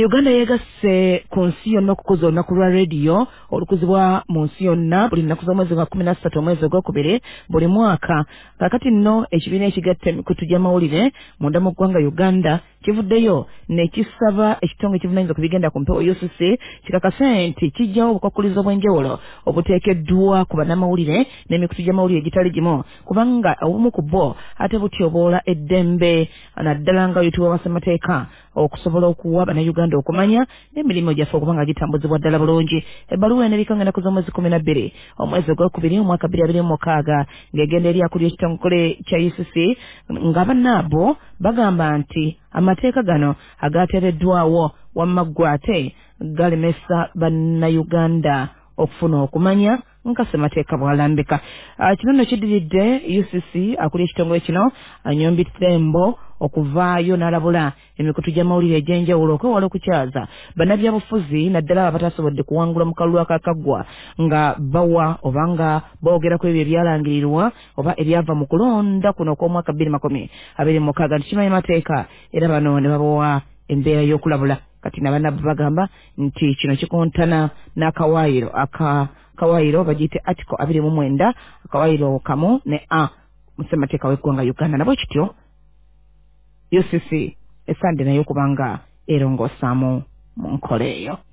Uganda yegasse ku nsi yonna okukuza olunaku lwa radio olukuzibwa mu nsi yonna buli nnaku z'omwezi gwa 13 omwezi ogwokubiri buli mwaka. Kakati nno ekibiina ekigatta emikutu gy'amawulire munda mu ggwanga Uganda kivuddeyo ne kisaba ekitongole ekivunaanyizibwa ku bigenda ku mpewo UCC kikakase nti kijjawo obukwakkulizo obw'enjawulo obuteekeddwa ku bannamawulire n'emikutu gy'amawulire egitali gimu kubanga obumu ku bo ate butyoboola eddembe naddala nga oyitibwa wassemateeka okusobola okuwa bannayuganda okumanya n'emirimu gyaffe okubanga gitambuzibwa ddala bulungi. Ebbaluwa eneriko ennaku z'omwezi 12 omwezi ogwokubiri omwaka 2026 ng'egenda eri akuli ekitongole kya UCC nga bannaabo bagamba nti amateeka gano agateereddwawo wamma ggwe ate galemesa bannayuganda okufuna okumanya nka ssemateeka bw'alambika. Kino nno kiddiridde UCC akuli ekitongole kino Nyombi Tembo okuvaayo n'alabula emikutu gy'amawulire egy'enjawulo okwewala okukyaza bannabyabufuzi naddala abatasobodde kuwangula mu kalulu akakaggwa nga bawa oba nga boogera ku ebyo ebyalangirirwa oba ebyava mu kulonda kuno okw'omwaka 2026 nti kimanyi mateeka era bano ne babawa embeera y'okulabula. Kati nabannabbi bagamba nti kino kikontana n'akawaayiro akawaayiro bagiyite article 29 akawaayiro kamu ne mu ssemateeka w'eggwanga Uganda. Nabwe kityo UCC esande nayo kubanga erongosaamu mu nkola eyo.